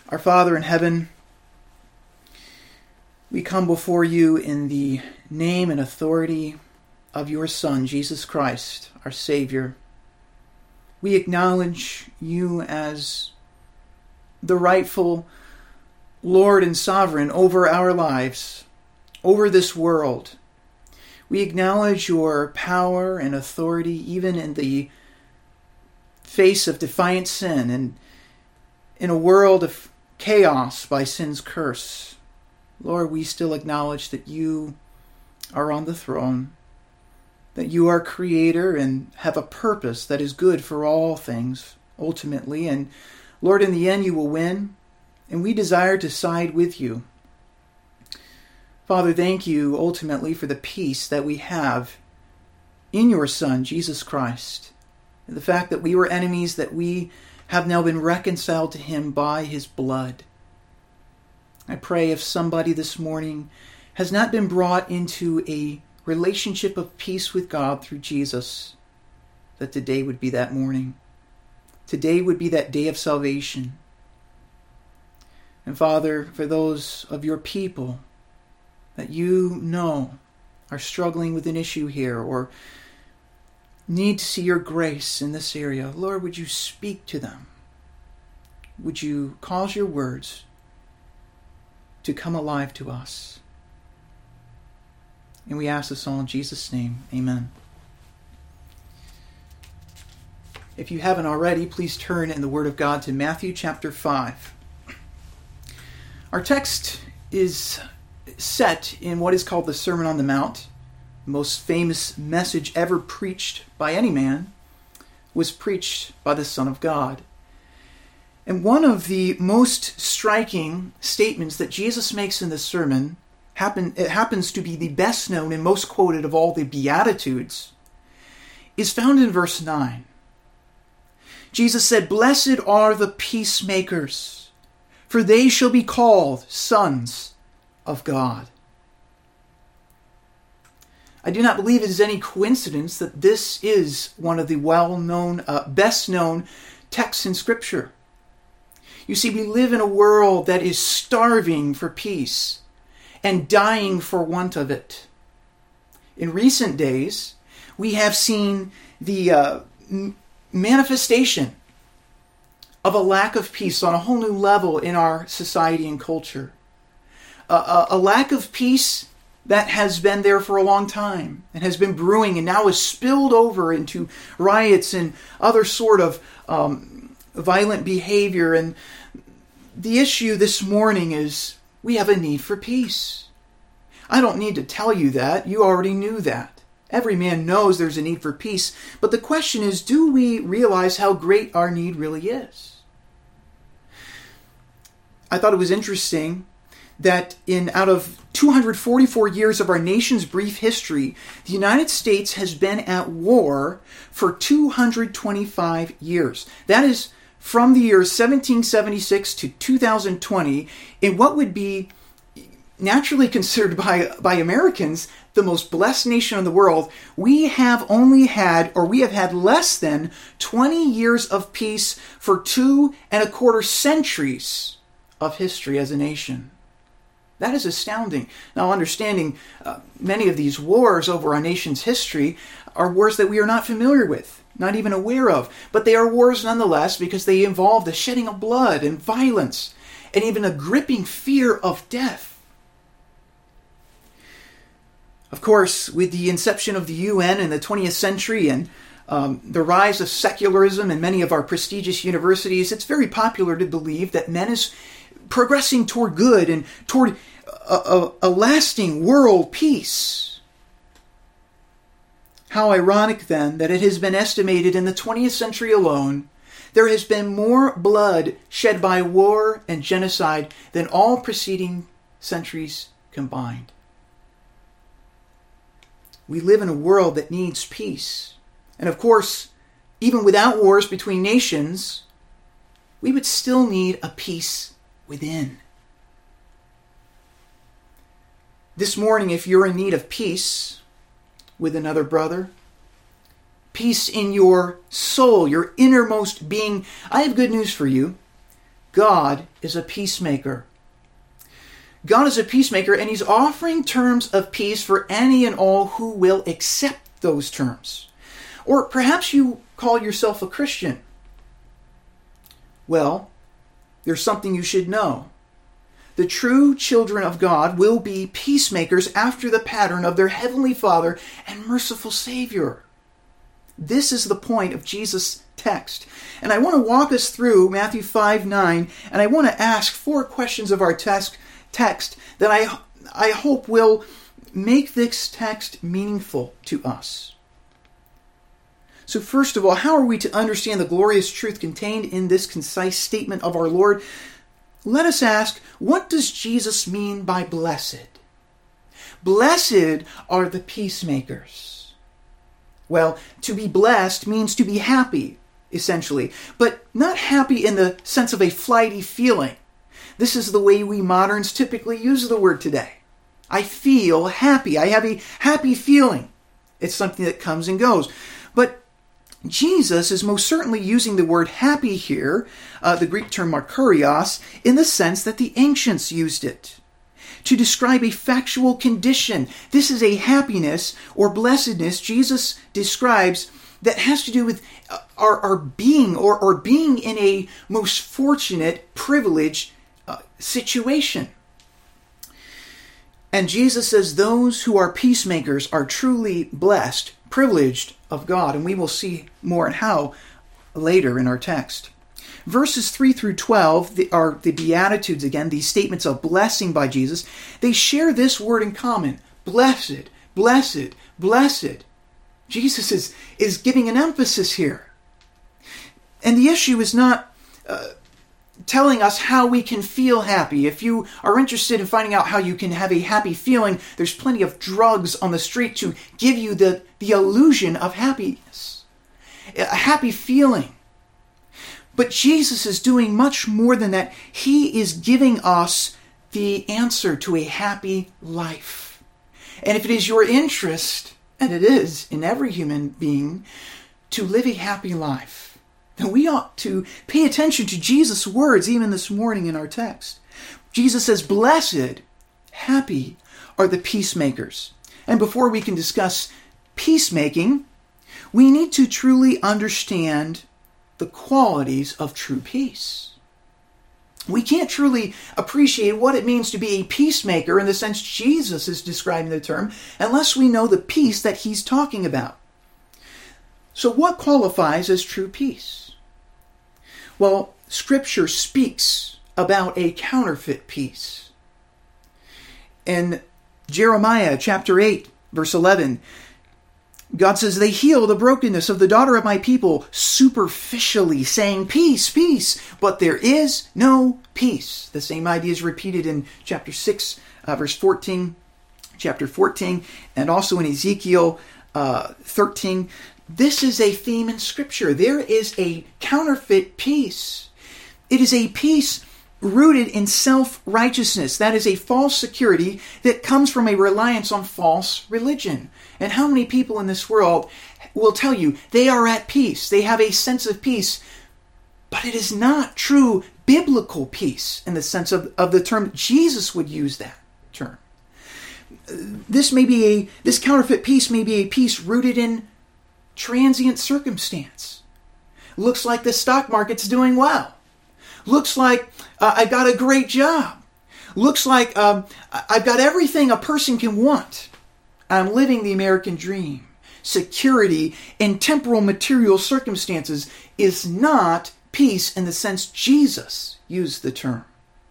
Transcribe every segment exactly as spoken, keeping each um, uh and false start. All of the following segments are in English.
Our Father in heaven, we come before you in the name and authority of your Son, Jesus Christ, our Savior. We acknowledge you as the rightful Lord and Sovereign over our lives, over this world. We acknowledge your power and authority even in the face of defiant sin and in a world of chaos by sin's curse. Lord, we still acknowledge that you are on the throne, that you are creator and have a purpose that is good for all things, ultimately. And Lord, in the end, you will win, and we desire to side with you. Father, thank you ultimately for the peace that we have in your Son, Jesus Christ, and the fact that we were enemies, that we have now been reconciled to him by his blood. I pray if somebody this morning has not been brought into a relationship of peace with God through Jesus, that today would be that morning. Today would be that day of salvation. And Father, for those of your people that you know are struggling with an issue here or need to see your grace in this area, Lord, would you speak to them? Would you cause your words to come alive to us? And we ask this all in Jesus' name. Amen. If you haven't already, please turn in the Word of God to Matthew chapter five. Our text is set in what is called the Sermon on the Mount. The most famous message ever preached by any man was preached by the Son of God. And one of the most striking statements that Jesus makes in this sermon, happen, it happens to be the best known and most quoted of all the Beatitudes, is found in verse nine. Jesus said, "Blessed are the peacemakers, for they shall be called sons of God." I do not believe it is any coincidence that this is one of the well-known, uh, best-known texts in Scripture. You see, we live in a world that is starving for peace and dying for want of it. In recent days, we have seen the uh, m- manifestation of a lack of peace on a whole new level in our society and culture. Uh, a, a lack of peace that has been there for a long time and has been brewing and now is spilled over into riots and other sort of um, violent behavior. And the issue this morning is we have a need for peace. I don't need to tell you that. You already knew that. Every man knows there's a need for peace. But the question is, do we realize how great our need really is? I thought it was interesting that in out of two hundred forty-four years of our nation's brief history, the United States has been at war for two hundred twenty-five years. That is from the years seventeen seventy-six to two thousand twenty, in what would be naturally considered by, by Americans the most blessed nation in the world. We have only had, or we have had less than twenty years of peace for two and a quarter centuries of history as a nation. That is astounding. Now, understanding uh, many of these wars over our nation's history are wars that we are not familiar with, not even aware of. But they are wars nonetheless because they involve the shedding of blood and violence and even a gripping fear of death. Of course, with the inception of the U N in the twentieth century and um, the rise of secularism in many of our prestigious universities, it's very popular to believe that man is progressing toward good and toward a, a, a lasting world peace. How ironic then that it has been estimated in the twentieth century alone, there has been more blood shed by war and genocide than all preceding centuries combined. We live in a world that needs peace. And of course, even without wars between nations, we would still need a peace within. This morning, if you're in need of peace with another brother, peace in your soul, your innermost being, I have good news for you. God is a peacemaker. God is a peacemaker, and he's offering terms of peace for any and all who will accept those terms. Or perhaps you call yourself a Christian. Well, there's something you should know. The true children of God will be peacemakers after the pattern of their Heavenly Father and merciful Savior. This is the point of Jesus' text. And I want to walk us through Matthew five nine, and I want to ask four questions of our text, text that I, I hope will make this text meaningful to us. So first of all, how are we to understand the glorious truth contained in this concise statement of our Lord? Let us ask, what does Jesus mean by blessed? Blessed are the peacemakers. Well, to be blessed means to be happy, essentially, but not happy in the sense of a flighty feeling. This is the way we moderns typically use the word today. I feel happy. I have a happy feeling. It's something that comes and goes. But Jesus is most certainly using the word happy here, uh, the Greek term makarios, in the sense that the ancients used it, to describe a factual condition. This is a happiness or blessedness Jesus describes that has to do with our, our being or, or being in a most fortunate, privileged uh, situation. And Jesus says those who are peacemakers are truly blessed, privileged of God, and we will see more and how later in our text. Verses three through twelve the, are the Beatitudes again, these statements of blessing by Jesus. They share this word in common: blessed, blessed, blessed. Jesus is, is giving an emphasis here. And the issue is not uh, telling us how we can feel happy. If you are interested in finding out how you can have a happy feeling, there's plenty of drugs on the street to give you the, the illusion of happiness, a happy feeling. But Jesus is doing much more than that. He is giving us the answer to a happy life. And if it is your interest, and it is in every human being, to live a happy life, then we ought to pay attention to Jesus' words even this morning in our text. Jesus says, blessed, happy are the peacemakers. And before we can discuss peacemaking, we need to truly understand the qualities of true peace. We can't truly appreciate what it means to be a peacemaker in the sense Jesus is describing the term unless we know the peace that he's talking about. So what qualifies as true peace? Well, Scripture speaks about a counterfeit peace. In Jeremiah chapter eight, verse eleven, God says, they heal the brokenness of the daughter of my people superficially, saying, peace, peace, but there is no peace. The same idea is repeated in chapter six, uh, verse fourteen, chapter fourteen, and also in Ezekiel uh, thirteen. This is a theme in Scripture. There is a counterfeit peace. It is a peace rooted in self-righteousness. That is a false security that comes from a reliance on false religion. And how many people in this world will tell you they are at peace, they have a sense of peace, but it is not true biblical peace in the sense of, of the term Jesus would use that term. This may be a this counterfeit peace may be a peace rooted in transient circumstance. Looks like the stock market's doing well. Looks like uh, I got a great job. Looks like um, I've got everything a person can want. I'm living the American dream. Security in temporal material circumstances is not peace in the sense Jesus used the term.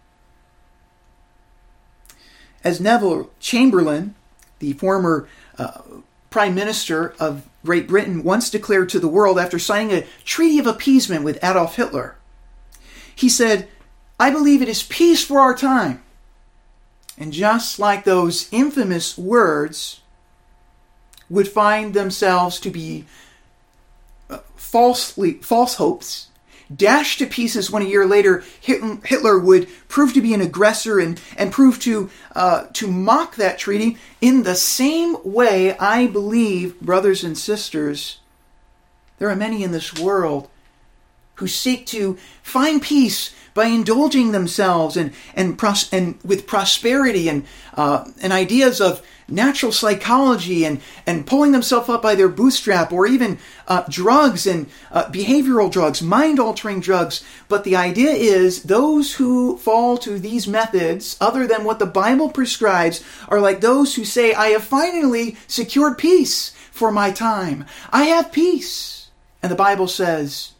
As Neville Chamberlain, the former uh, Prime Minister of Great Britain, once declared to the world after signing a treaty of appeasement with Adolf Hitler, he said, I believe it is peace for our time. And just like those infamous words would find themselves to be uh, falsely, false hopes, dashed to pieces when a year later Hitler would prove to be an aggressor and, and prove to, uh, to mock that treaty. In the same way, I believe, brothers and sisters, there are many in this world who seek to find peace by indulging themselves and and, pros- and with prosperity and uh, and ideas of natural psychology and, and pulling themselves up by their bootstrap, or even uh, drugs and uh, behavioral drugs, mind-altering drugs. But the idea is those who fall to these methods, other than what the Bible prescribes, are like those who say, I have finally secured peace for my time. I have peace. And the Bible says,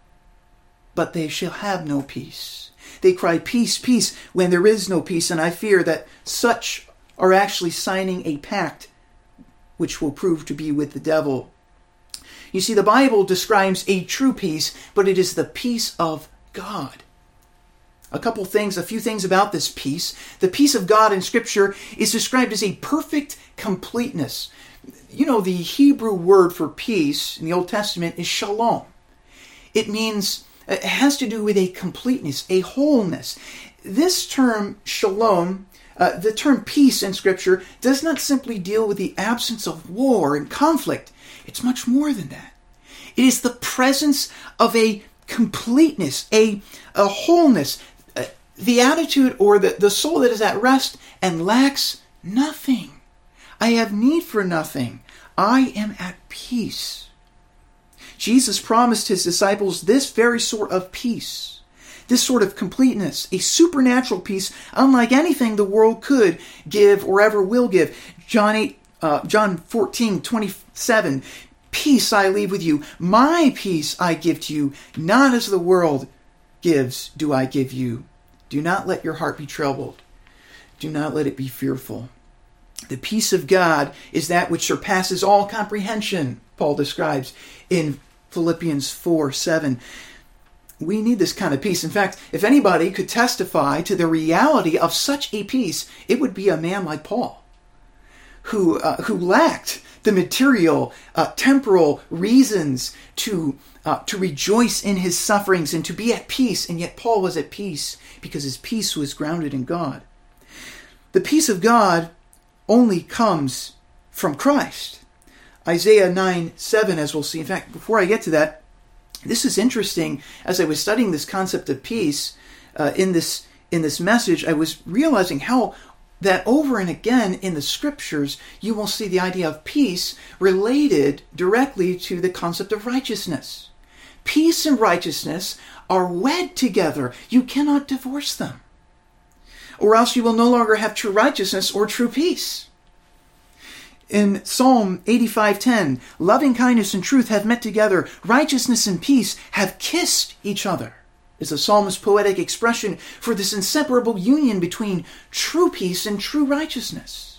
but they shall have no peace. They cry, peace, peace, when there is no peace. And I fear that such are actually signing a pact which will prove to be with the devil. You see, the Bible describes a true peace, but it is the peace of God. A couple things, a few things about this peace. The peace of God in Scripture is described as a perfect completeness. You know, the Hebrew word for peace in the Old Testament is shalom. It means, it has to do with a completeness, a wholeness. This term, shalom, Uh, the term peace in Scripture does not simply deal with the absence of war and conflict. It's much more than that. It is the presence of a completeness, a, a wholeness, uh, the attitude or the, the soul that is at rest and lacks nothing. I have need for nothing. I am at peace. Jesus promised his disciples this very sort of peace. This sort of completeness, a supernatural peace unlike anything the world could give or ever will give. John eight, uh, John fourteen twenty-seven, peace I leave with you, my peace I give to you, not as the world gives do I give you. Do not let your heart be troubled. Do not let it be fearful. The peace of God is that which surpasses all comprehension, Paul describes in Philippians four seven. We need this kind of peace. In fact, if anybody could testify to the reality of such a peace, it would be a man like Paul, who uh, who lacked the material, uh, temporal reasons to uh, to rejoice in his sufferings and to be at peace. And yet Paul was at peace because his peace was grounded in God. The peace of God only comes from Christ. Isaiah nine seven, as we'll see. In fact, before I get to that, this is interesting. As I was studying this concept of peace uh, in this in this message, I was realizing how that over and again in the Scriptures, you will see the idea of peace related directly to the concept of righteousness. Peace and righteousness are wed together. You cannot divorce them, or else you will no longer have true righteousness or true peace. In Psalm eighty-five ten, loving kindness and truth have met together. Righteousness and peace have kissed each other. Is the psalmist's poetic expression for this inseparable union between true peace and true righteousness.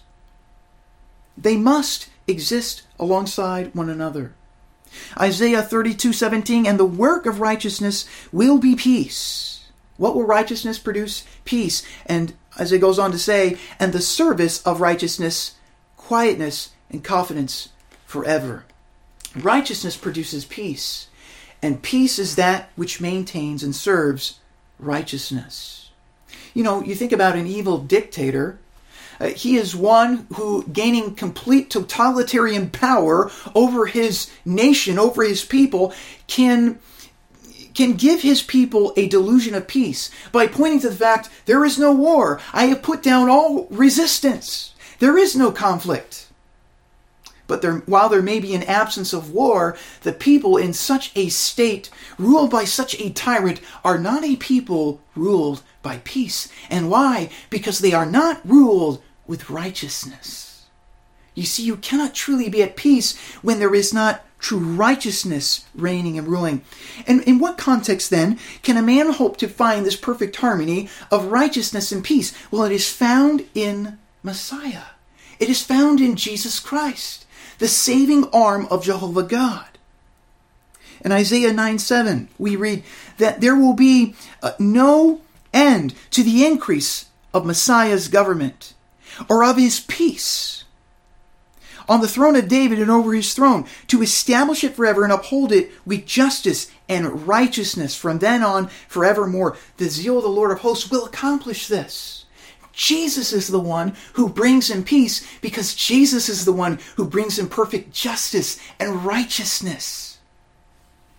They must exist alongside one another. Isaiah thirty-two seventeen, and the work of righteousness will be peace. What will righteousness produce? Peace. And as it goes on to say, and the service of righteousness, quietness and confidence forever. Righteousness produces peace, and peace is that which maintains and serves righteousness. You know, you think about an evil dictator. Uh, he is one who, gaining complete totalitarian power over his nation, over his people, can can give his people a delusion of peace by pointing to the fact there is no war. I have put down all resistance. There is no conflict. But there, while there may be an absence of war, the people in such a state, ruled by such a tyrant, are not a people ruled by peace. And why? Because they are not ruled with righteousness. You see, you cannot truly be at peace when there is not true righteousness reigning and ruling. And in what context, then, can a man hope to find this perfect harmony of righteousness and peace? Well, it is found in Messiah. It is found in Jesus Christ, the saving arm of Jehovah God. In Isaiah nine seven, we read that there will be uh, no end to the increase of Messiah's government or of his peace on the throne of David and over his throne, to establish it forever and uphold it with justice and righteousness from then on forevermore. The zeal of the Lord of hosts will accomplish this. Jesus is the one who brings him peace, because Jesus is the one who brings him perfect justice and righteousness.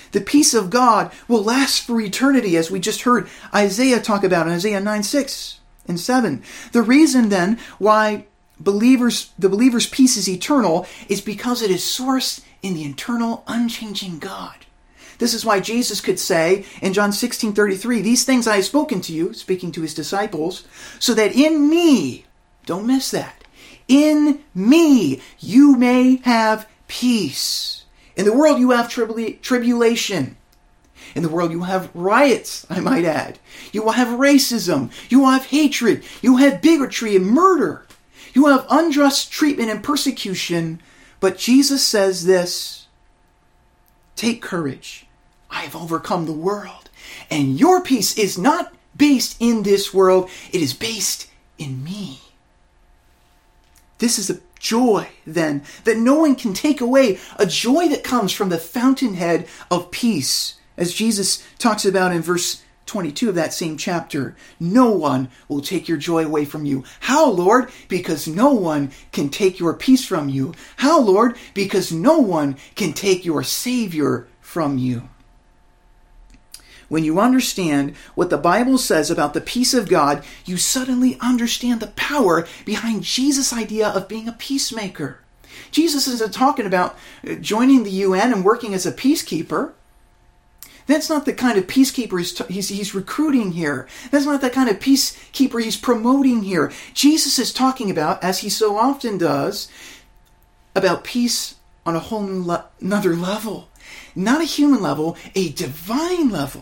The peace of God will last for eternity, as we just heard Isaiah talk about in Isaiah nine, six and seven. The reason then why believers, the believer's peace is eternal is because it is sourced in the eternal, unchanging God. This is why Jesus could say in John sixteen thirty-three, "These things I have spoken to you," speaking to his disciples, "so that in me," don't miss that, "in me you may have peace. In the world you have tribula- tribulation. In the world you have riots, I might add. You will have racism. You will have hatred. You will have bigotry and murder. You will have unjust treatment and persecution." But Jesus says this, "Take courage. I have overcome the world. And your peace is not based in this world. It is based in me." This is a joy, then, that no one can take away, a joy that comes from the fountainhead of peace. As Jesus talks about in verse twenty-two of that same chapter, "No one will take your joy away from you." How, Lord? Because no one can take your peace from you. How, Lord? Because no one can take your Savior from you. When you understand what the Bible says about the peace of God, you suddenly understand the power behind Jesus' idea of being a peacemaker. Jesus isn't talking about joining the U N and working as a peacekeeper. That's not the kind of peacekeeper he's, t- he's, he's recruiting here. That's not the kind of peacekeeper he's promoting here. Jesus is talking about, as he so often does, about peace on a whole new le- another level. Not a human level, a divine level.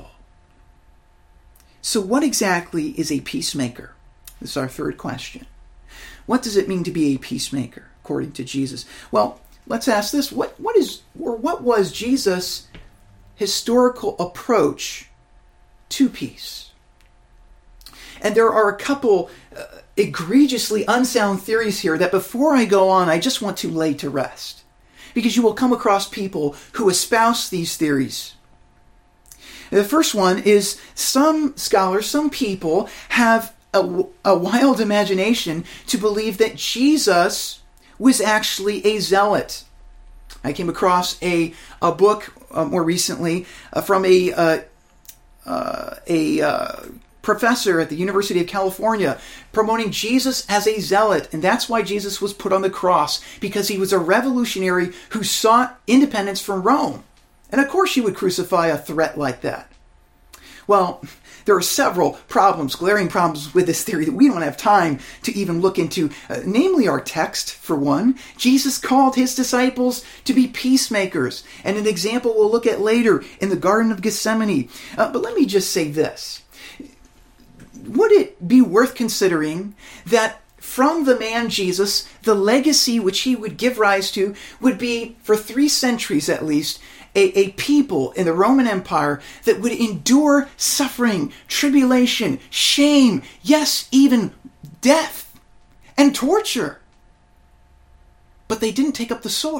So what exactly is a peacemaker? This is our third question. What does it mean to be a peacemaker, according to Jesus? Well, let's ask this. What, what is, or what was Jesus' historical approach to peace? And there are a couple uh, egregiously unsound theories here that before I go on, I just want to lay to rest. Because you will come across people who espouse these theories. The first one is some scholars, some people have a, a wild imagination to believe that Jesus was actually a zealot. I came across a, a book uh, more recently uh, from a, uh, uh, a uh, professor at the University of California promoting Jesus as a zealot. And that's why Jesus was put on the cross, because he was a revolutionary who sought independence from Rome. And of course you would crucify a threat like that. Well, there are several problems, glaring problems with this theory that we don't have time to even look into. Uh, namely our text, for one. Jesus called his disciples to be peacemakers. And an example we'll look at later in the Garden of Gethsemane. Uh, but let me just say this. Would it be worth considering that from the man Jesus, the legacy which he would give rise to would be, for three centuries at least, a, a people in the Roman Empire that would endure suffering, tribulation, shame, yes, even death and torture. But they didn't take up the sword.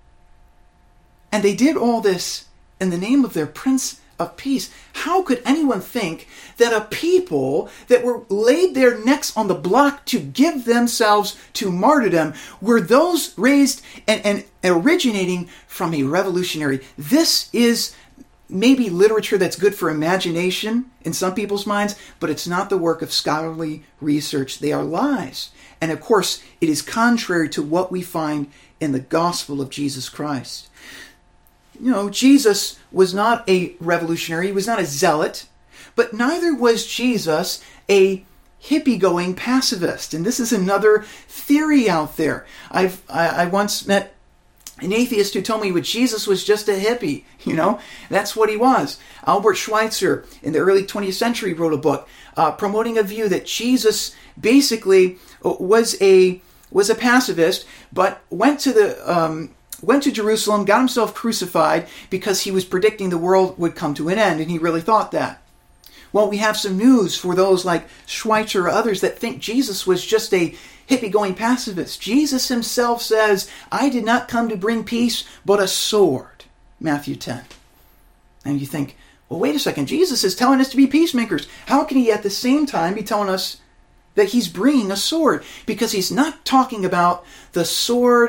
And they did all this in the name of their Prince of Peace. How could anyone think that a people that were laid their necks on the block to give themselves to martyrdom were those raised and, and originating from a revolutionary? This is maybe literature that's good for imagination in some people's minds, but it's not the work of scholarly research. They are lies. And of course, it is contrary to what we find in the gospel of Jesus Christ. You know, Jesus was not a revolutionary. He was not a zealot. But neither was Jesus a hippie-going pacifist. And this is another theory out there. I've I, I once met an atheist who told me that Jesus was just a hippie. You know, that's what he was. Albert Schweitzer in the early twentieth century wrote a book uh, promoting a view that Jesus basically was a was a pacifist, but went to the um, went to Jerusalem, got himself crucified because he was predicting the world would come to an end, and he really thought that. Well, we have some news for those like Schweitzer or others that think Jesus was just a hippie-going pacifist. Jesus himself says, "I did not come to bring peace, but a sword." Matthew ten. And you think, well, wait a second. Jesus is telling us to be peacemakers. How can he at the same time be telling us that he's bringing a sword? Because he's not talking about the sword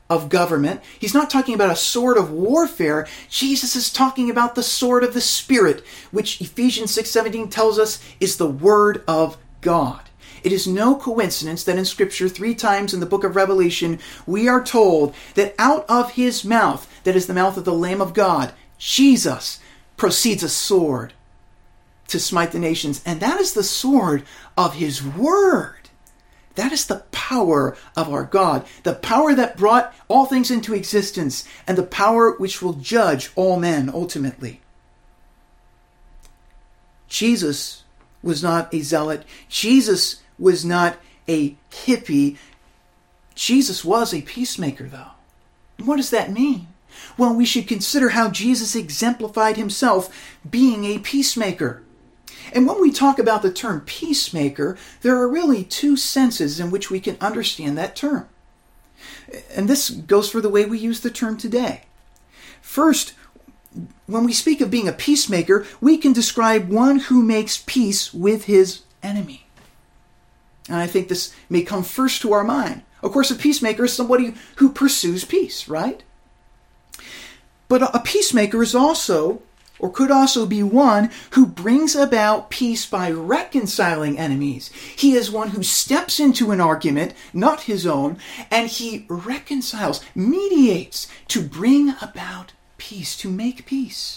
of government. He's not talking about a sword of warfare. Jesus is talking about the sword of the Spirit, which Ephesians six seventeen tells us is the Word of God. It is no coincidence that in Scripture, three times in the book of Revelation, we are told that out of his mouth, that is the mouth of the Lamb of God, Jesus, proceeds a sword to smite the nations. And that is the sword of his word. That is the power of our God, the power that brought all things into existence, and the power which will judge all men ultimately. Jesus was not a zealot. Jesus was not a hippie. Jesus was a peacemaker, though. What does that mean? Well, we should consider how Jesus exemplified himself being a peacemaker. And when we talk about the term peacemaker, there are really two senses in which we can understand that term. And this goes for the way we use the term today. First, when we speak of being a peacemaker, we can describe one who makes peace with his enemy. And I think this may come first to our mind. Of course, a peacemaker is somebody who pursues peace, right? But a peacemaker is also, or could also be, one who brings about peace by reconciling enemies. He is one who steps into an argument, not his own, and he reconciles, mediates to bring about peace, to make peace.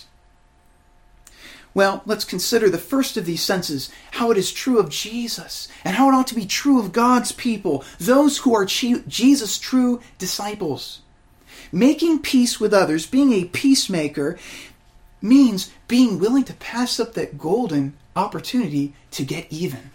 Well, let's consider the first of these senses, how it is true of Jesus, and how it ought to be true of God's people, those who are Jesus' true disciples. Making peace with others, being a peacemaker, means being willing to pass up that golden opportunity to get even.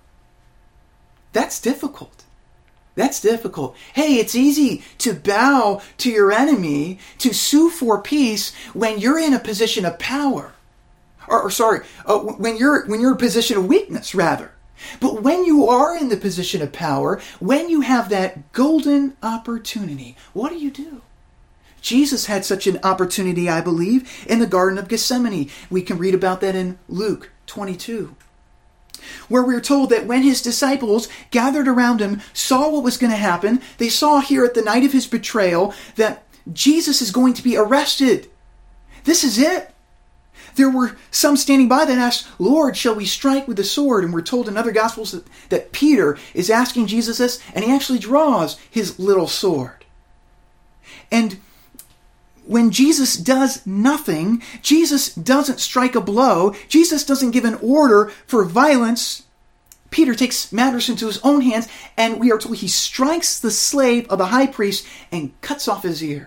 That's difficult. That's difficult. Hey, it's easy to bow to your enemy, to sue for peace when you're in a position of power. Or, or sorry, uh, when you're when you're in a position of weakness, rather. But when you are in the position of power, when you have that golden opportunity, what do you do? Jesus had such an opportunity, I believe, in the Garden of Gethsemane. We can read about that in Luke twenty-two, where we're told that when his disciples gathered around him, saw what was going to happen, they saw here at the night of his betrayal that Jesus is going to be arrested. This is it. There were some standing by that asked, Lord, shall we strike with the sword? And we're told in other Gospels that, that Peter is asking Jesus this, and he actually draws his little sword. And when Jesus does nothing, Jesus doesn't strike a blow, Jesus doesn't give an order for violence, Peter takes matters into his own hands, and we are told he strikes the slave of the high priest and cuts off his ear.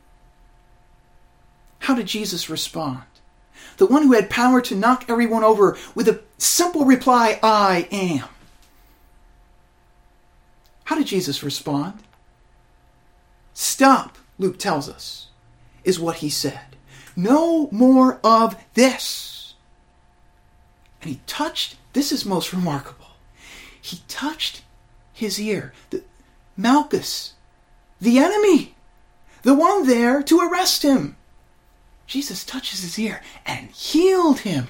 How did Jesus respond? The one who had power to knock everyone over with a simple reply, I am. How did Jesus respond? Stop, Luke tells us, is what he said. No more of this. And he touched, this is most remarkable, he touched his ear. The, Malchus, the enemy, the one there to arrest him. Jesus touches his ear and healed him.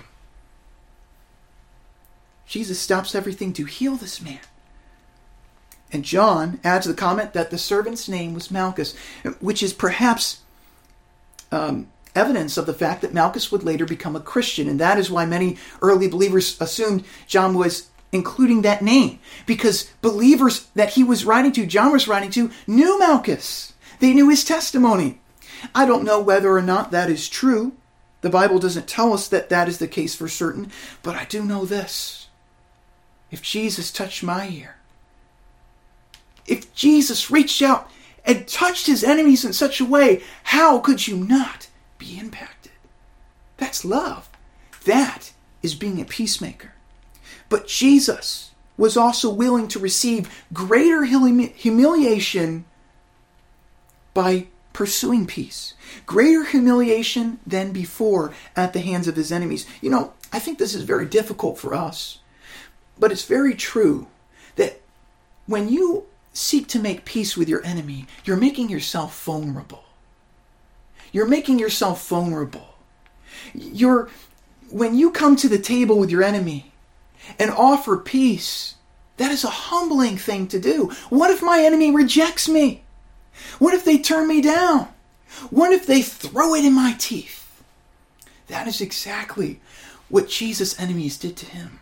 Jesus stops everything to heal this man. And John adds the comment that the servant's name was Malchus, which is perhaps um, evidence of the fact that Malchus would later become a Christian. And that is why many early believers assumed John was including that name, because believers that he was writing to, John was writing to, knew Malchus. They knew his testimony. I don't know whether or not that is true. The Bible doesn't tell us that that is the case for certain, but I do know this. If Jesus touched my ear, if Jesus reached out and touched his enemies in such a way, how could you not be impacted? That's love. That is being a peacemaker. But Jesus was also willing to receive greater humi- humiliation by pursuing peace. Greater humiliation than before at the hands of his enemies. You know, I think this is very difficult for us. But it's very true that when you seek to make peace with your enemy, you're making yourself vulnerable. You're making yourself vulnerable. You're, when you come to the table with your enemy and offer peace, that is a humbling thing to do. What if my enemy rejects me? What if they turn me down? What if they throw it in my teeth? That is exactly what Jesus' enemies did to him.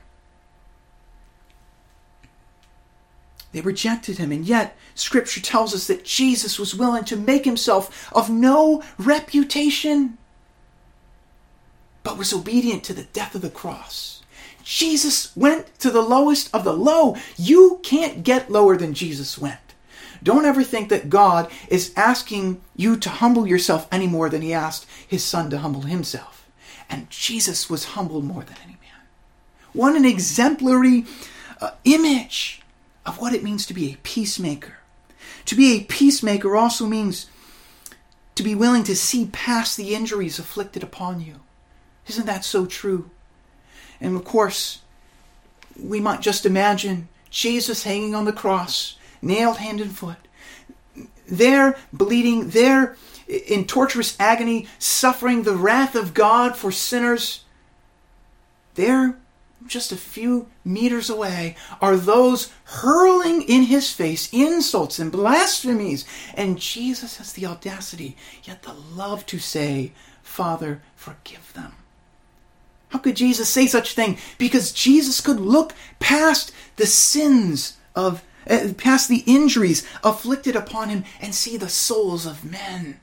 They rejected him, and yet Scripture tells us that Jesus was willing to make himself of no reputation, but was obedient to the death of the cross. Jesus went to the lowest of the low. You can't get lower than Jesus went. Don't ever think that God is asking you to humble yourself any more than he asked his son to humble himself. And Jesus was humbled more than any man. What an exemplary uh, image of what it means to be a peacemaker. To be a peacemaker also means to be willing to see past the injuries afflicted upon you. Isn't that so true? And of course, we might just imagine Jesus hanging on the cross, nailed hand and foot, there bleeding, there in torturous agony, suffering the wrath of God for sinners. There, just a few meters away, are those hurling in his face insults and blasphemies. And Jesus has the audacity, yet the love to say, Father, forgive them. How could Jesus say such a thing? Because Jesus could look past the sins of, uh, past the injuries afflicted upon him and see the souls of men.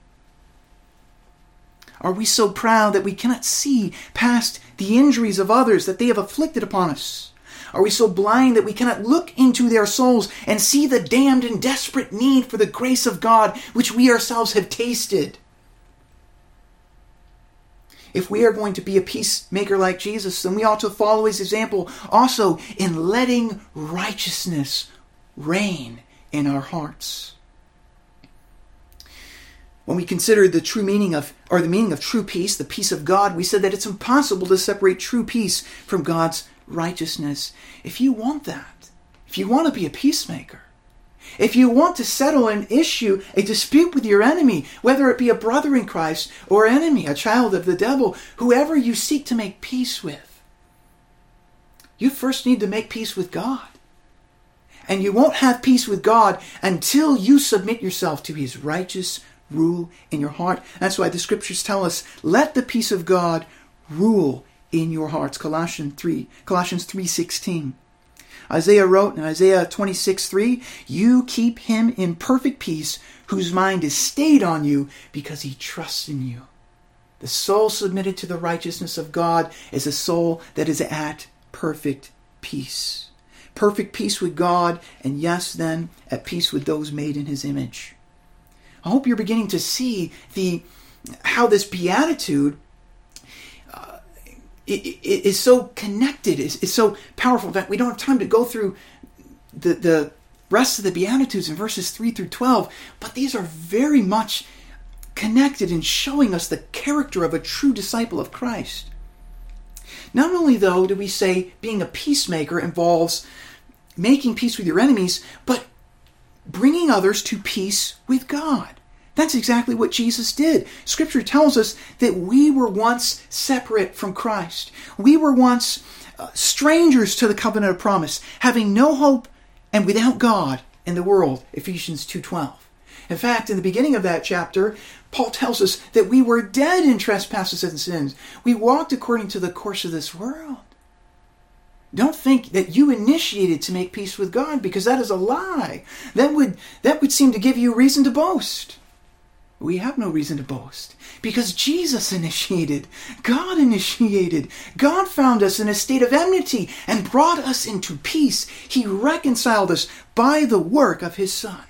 Are we so proud that we cannot see past the injuries of others that they have afflicted upon us? Are we so blind that we cannot look into their souls and see the damned and desperate need for the grace of God which we ourselves have tasted? If we are going to be a peacemaker like Jesus, then we ought to follow his example also in letting righteousness reign in our hearts. When we consider the true meaning of, or the meaning of true peace, the peace of God, we said that it's impossible to separate true peace from God's righteousness. If you want that, if you want to be a peacemaker, if you want to settle an issue, a dispute with your enemy, whether it be a brother in Christ or enemy, a child of the devil, whoever you seek to make peace with, you first need to make peace with God. And you won't have peace with God until you submit yourself to his righteous rule in your heart. That's why the scriptures tell us, let the peace of God rule in your hearts. Colossians three, Colossians three sixteen. Isaiah wrote in Isaiah twenty-six three, you keep him in perfect peace whose mind is stayed on you because he trusts in you. The soul submitted to the righteousness of God is a soul that is at perfect peace. Perfect peace with God, and yes, then, at peace with those made in his image. I hope you're beginning to see the how this beatitude uh, it, it is so connected, is, is so powerful. In fact, we don't have time to go through the, the rest of the Beatitudes in verses three through twelve, but these are very much connected in showing us the character of a true disciple of Christ. Not only, though, do we say being a peacemaker involves making peace with your enemies, but bringing others to peace with God. That's exactly what Jesus did. Scripture tells us that we were once separate from Christ. We were once uh, strangers to the covenant of promise, having no hope and without God in the world. Ephesians two twelve. In fact, in the beginning of that chapter, Paul tells us that we were dead in trespasses and sins. We walked according to the course of this world. Don't think that you initiated to make peace with God, because that is a lie. That would, that would seem to give you reason to boast. We have no reason to boast, because Jesus initiated. God initiated. God found us in a state of enmity and brought us into peace. He reconciled us by the work of his Son.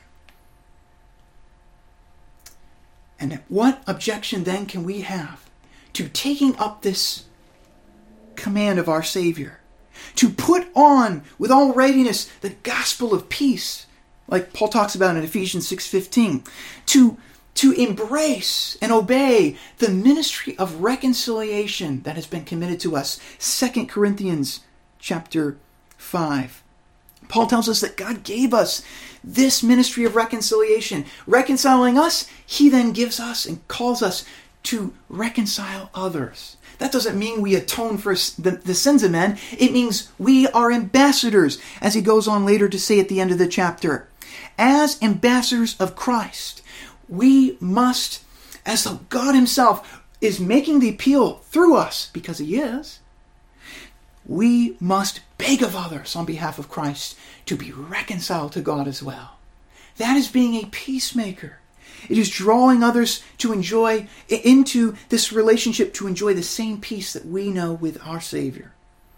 And what objection then can we have to taking up this command of our Savior? To put on with all readiness the gospel of peace, like Paul talks about in Ephesians six fifteen. To, to embrace and obey the ministry of reconciliation that has been committed to us. Second Corinthians chapter five. Paul tells us that God gave us this ministry of reconciliation. Reconciling us, he then gives us and calls us to reconcile others. That doesn't mean we atone for the, the sins of men. It means we are ambassadors, as he goes on later to say at the end of the chapter. As ambassadors of Christ, we must, as though God himself is making the appeal through us, because he is, we must beg of others on behalf of Christ to be reconciled to God as well. That is being a peacemaker. It is drawing others to enjoy, into this relationship to enjoy the same peace that we know with our Savior.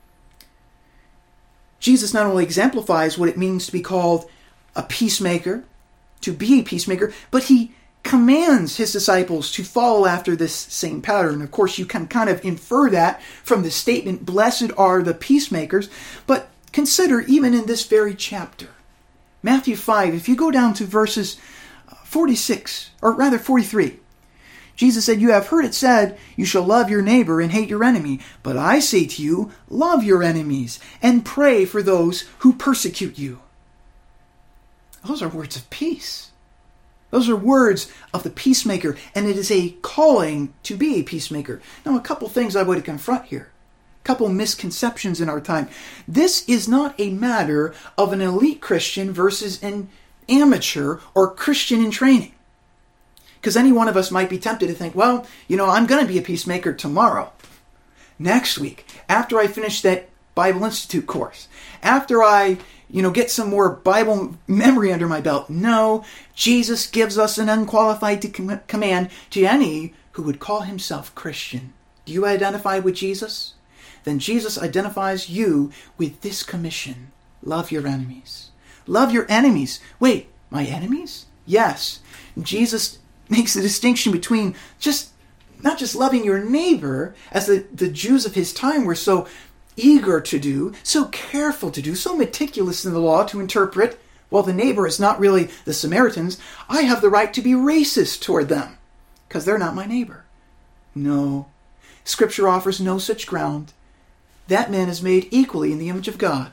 Jesus not only exemplifies what it means to be called a peacemaker, to be a peacemaker, but he commands his disciples to follow after this same pattern. Of course, you can kind of infer that from the statement, blessed are the peacemakers. But consider, even in this very chapter, Matthew five, if you go down to verses forty-six, or rather forty-three, Jesus said, you have heard it said, you shall love your neighbor and hate your enemy. But I say to you, love your enemies and pray for those who persecute you. Those are words of peace. Those are words of the peacemaker, and it is a calling to be a peacemaker. Now, a couple things I would confront here. A couple misconceptions in our time. This is not a matter of an elite Christian versus an amateur or Christian in training. Because any one of us might be tempted to think, well, you know, I'm going to be a peacemaker tomorrow, next week, after I finish that Bible Institute course, after I, you know, get some more Bible memory under my belt. No, Jesus gives us an unqualified to com- command to any who would call himself Christian. Do you identify with Jesus? Then Jesus identifies you with this commission. Love your enemies. Love your enemies. Wait, my enemies? Yes. Jesus makes the distinction between just, not just loving your neighbor, as the, the Jews of his time were so eager to do, so careful to do, so meticulous in the law to interpret, well, the neighbor is not really the Samaritans. I have the right to be racist toward them because they're not my neighbor. No. Scripture offers no such ground. That man is made equally in the image of God.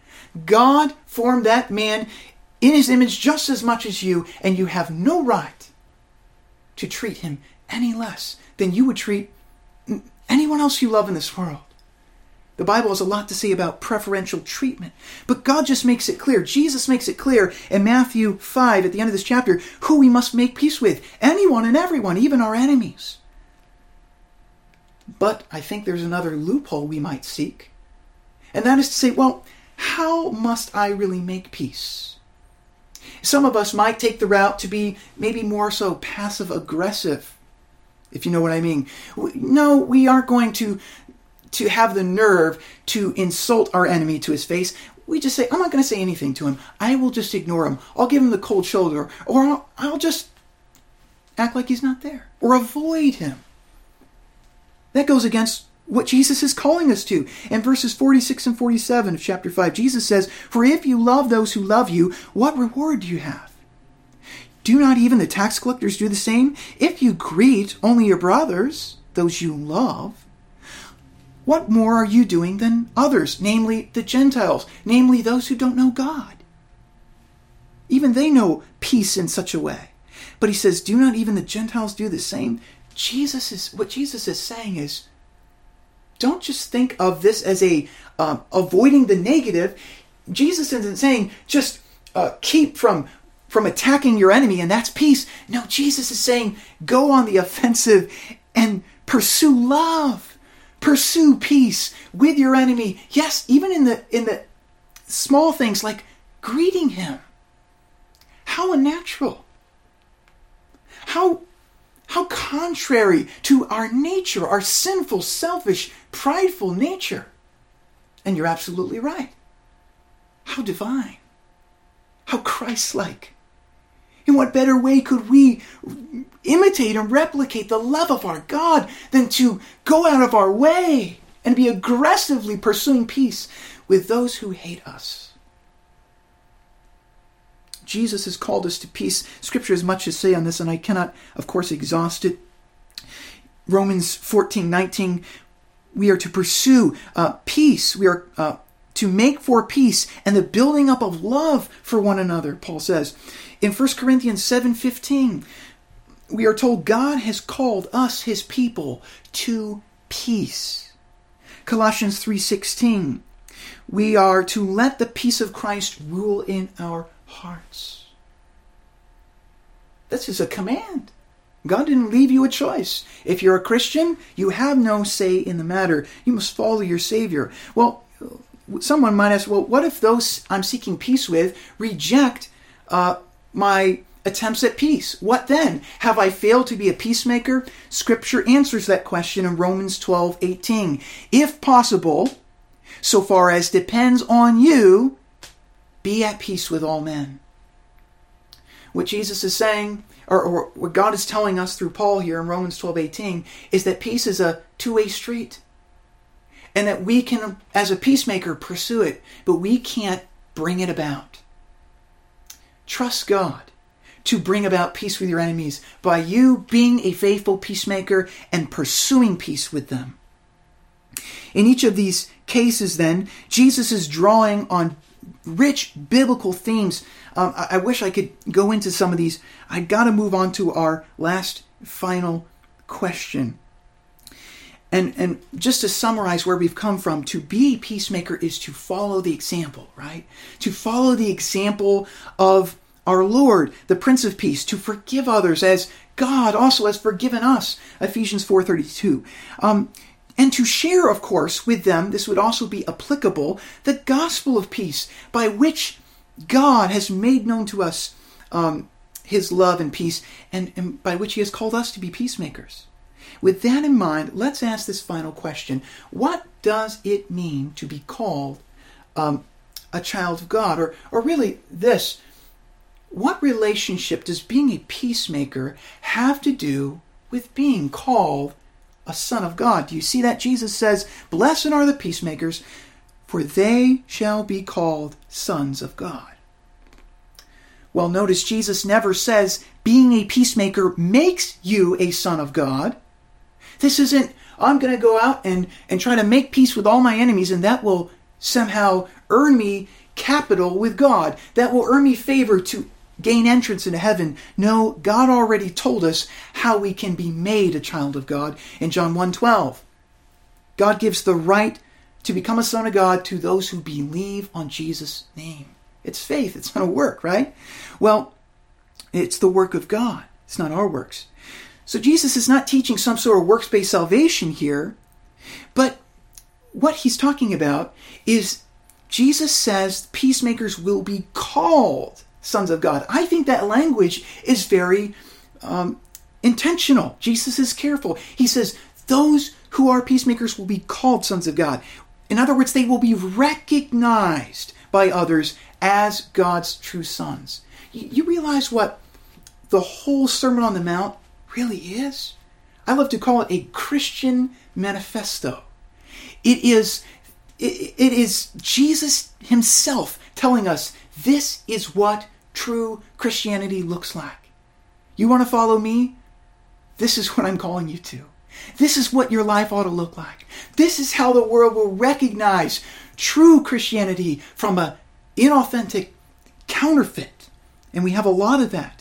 God formed that man in his image just as much as you, and you have no right to treat him any less than you would treat anyone else you love in this world. The Bible has a lot to say about preferential treatment. But God just makes it clear. Jesus makes it clear in Matthew five, at the end of this chapter, who we must make peace with. Anyone and everyone, even our enemies. But I think there's another loophole we might seek. And that is to say, well, how must I really make peace? Some of us might take the route to be maybe more so passive-aggressive, if you know what I mean. No, we aren't going to to have the nerve to insult our enemy to his face. We just say, I'm not going to say anything to him. I will just ignore him. I'll give him the cold shoulder. Or I'll, I'll just act like he's not there. Or avoid him. That goes against what Jesus is calling us to. In verses forty-six and forty-seven of chapter five, Jesus says, for if you love those who love you, what reward do you have? Do not even the tax collectors do the same? If you greet only your brothers, those you love, what more are you doing than others, namely the Gentiles, namely those who don't know God? Even they know peace in such a way. But he says, do not even the Gentiles do the same? Jesus is what Jesus is saying is, don't just think of this as a uh, avoiding the negative. Jesus isn't saying just uh, keep from from attacking your enemy and that's peace. No, Jesus is saying go on the offensive and pursue love. Pursue peace with your enemy. Yes, even in the in the small things like greeting him. How unnatural. How, how contrary to our nature, our sinful, selfish, prideful nature. And you're absolutely right. How divine. How Christ-like. In what better way could we imitate and replicate the love of our God than to go out of our way and be aggressively pursuing peace with those who hate us? Jesus has called us to peace. Scripture has much to say on this, and I cannot, of course, exhaust it. Romans fourteen nineteen, we are to pursue uh, peace. We are uh, to make for peace and the building up of love for one another, Paul says. In First Corinthians seven fifteen, we are told God has called us, his people, to peace. Colossians three sixteen, we are to let the peace of Christ rule in our hearts. This is a command. God didn't leave you a choice. If you're a Christian, you have no say in the matter. You must follow your Savior. Well, someone might ask, well, what if those I'm seeking peace with reject uh, my attempts at peace? What then? Have I failed to be a peacemaker? Scripture answers that question in Romans twelve eighteen. If possible, so far as depends on you, be at peace with all men. What Jesus is saying, or, or what God is telling us through Paul here in Romans twelve eighteen, is that peace is a two-way street. And that we can, as a peacemaker, pursue it, but we can't bring it about. Trust God to bring about peace with your enemies by you being a faithful peacemaker and pursuing peace with them. In each of these cases, then, Jesus is drawing on rich biblical themes. Um, I, I wish I could go into some of these. I got to move on to our last final question. And and just to summarize where we've come from, to be a peacemaker is to follow the example, right? To follow the example of our Lord, the Prince of Peace, to forgive others as God also has forgiven us, Ephesians four thirty-two. Um, and to share, of course, with them, this would also be applicable, the gospel of peace, by which God has made known to us um, his love and peace, and, and by which he has called us to be peacemakers. With that in mind, let's ask this final question. What does it mean to be called um, a child of God? Or, or really this, what relationship does being a peacemaker have to do with being called a son of God? Do you see that? Jesus says, "Blessed are the peacemakers, for they shall be called sons of God." Well, notice Jesus never says being a peacemaker makes you a son of God. This isn't, I'm going to go out and, and try to make peace with all my enemies, and that will somehow earn me capital with God. That will earn me favor to gain entrance into heaven. No, God already told us how we can be made a child of God in John one twelve. God gives the right to become a son of God to those who believe on Jesus' name. It's faith. It's not a work, right? Well, it's the work of God. It's not our works. So Jesus is not teaching some sort of works-based salvation here, but what he's talking about is Jesus says peacemakers will be called sons of God. I think that language is very um, intentional. Jesus is careful. He says those who are peacemakers will be called sons of God. In other words, they will be recognized by others as God's true sons. You, you realize what the whole Sermon on the Mount really is? I love to call it a Christian manifesto. It is, it, it is Jesus himself telling us this is what true Christianity looks like. You want to follow me? This is what I'm calling you to. This is what your life ought to look like. This is how the world will recognize true Christianity from an inauthentic counterfeit. And we have a lot of that.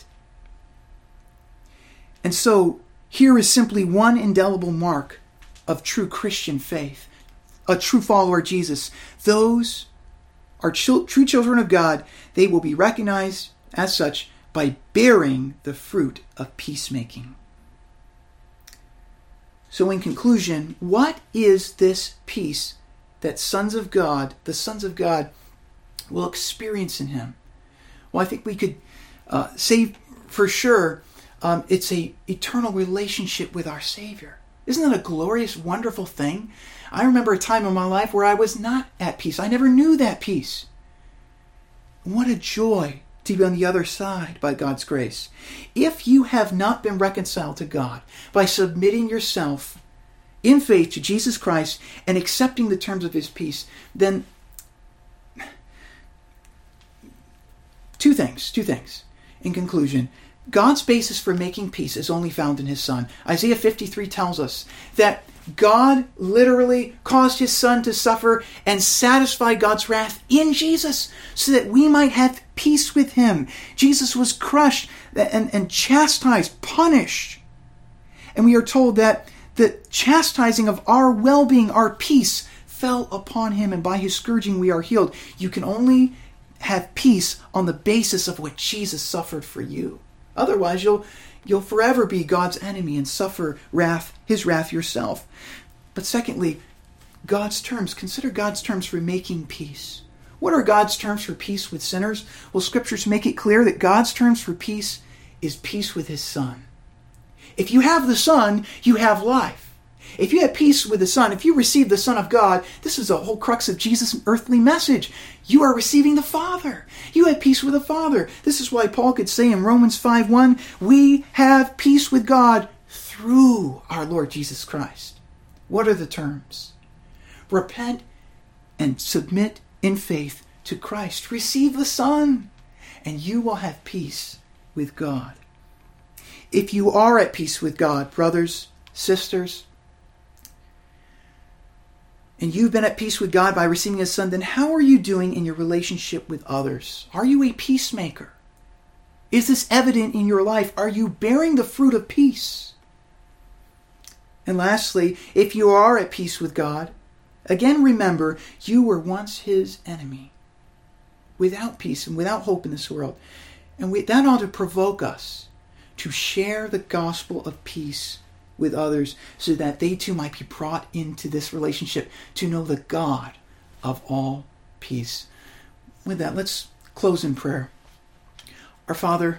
And so here is simply one indelible mark of true Christian faith, a true follower of Jesus. Those are true children of God. They will be recognized as such by bearing the fruit of peacemaking. So in conclusion, what is this peace that sons of God, the sons of God, will experience in him? Well, I think we could uh, say for sure um, it's a eternal relationship with our Savior. Isn't that a glorious, wonderful thing? I remember a time in my life where I was not at peace. I never knew that peace. What a joy to be on the other side by God's grace. If you have not been reconciled to God by submitting yourself in faith to Jesus Christ and accepting the terms of his peace, then two things, two things. In conclusion, God's basis for making peace is only found in his Son. Isaiah fifty-three tells us that God literally caused his Son to suffer and satisfy God's wrath in Jesus so that we might have peace with him. Jesus was crushed and, and chastised, punished. And we are told that the chastising of our well-being, our peace, fell upon him, and by his scourging we are healed. You can only have peace on the basis of what Jesus suffered for you. Otherwise, you'll you'll forever be God's enemy and suffer wrath, his wrath yourself. But secondly, God's terms. Consider God's terms for making peace. What are God's terms for peace with sinners? Well, scriptures make it clear that God's terms for peace is peace with his Son. If you have the Son, you have life. If you have peace with the Son, if you receive the Son of God, this is the whole crux of Jesus' earthly message. You are receiving the Father. You have peace with the Father. This is why Paul could say in Romans five one, we have peace with God through our Lord Jesus Christ. What are the terms? Repent and submit in faith to Christ. Receive the Son, and you will have peace with God. If you are at peace with God, brothers, sisters, and you've been at peace with God by receiving his Son, then how are you doing in your relationship with others? Are you a peacemaker? Is this evident in your life? Are you bearing the fruit of peace? And lastly, if you are at peace with God, again remember, you were once his enemy, without peace and without hope in this world. And we, that ought to provoke us to share the gospel of peace with others so that they too might be brought into this relationship to know the God of all peace. With that, let's close in prayer. Our Father,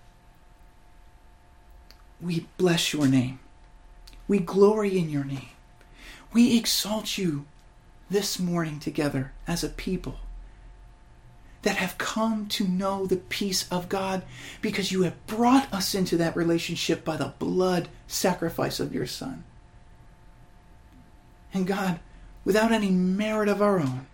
we bless your name. We glory in your name. We exalt you this morning together as a people that have come to know the peace of God because you have brought us into that relationship by the blood sacrifice of your Son. And God, without any merit of our own,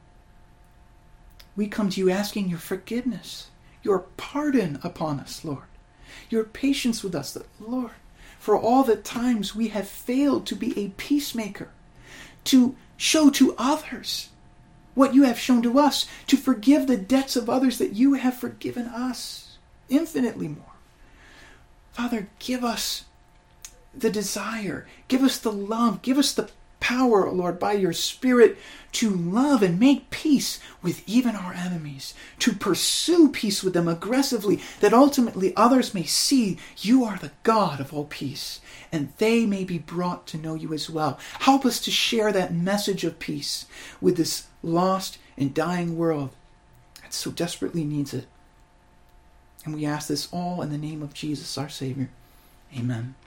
we come to you asking your forgiveness, your pardon upon us, Lord, your patience with us, Lord, for all the times we have failed to be a peacemaker, to show to others what you have shown to us, to forgive the debts of others that you have forgiven us, infinitely more. Father, give us the desire, give us the love, give us the power, Lord, by your Spirit to love and make peace with even our enemies, to pursue peace with them aggressively, that ultimately others may see you are the God of all peace, and they may be brought to know you as well. Help us to share that message of peace with this lost and dying world that so desperately needs it. And we ask this all in the name of Jesus, our Savior. Amen.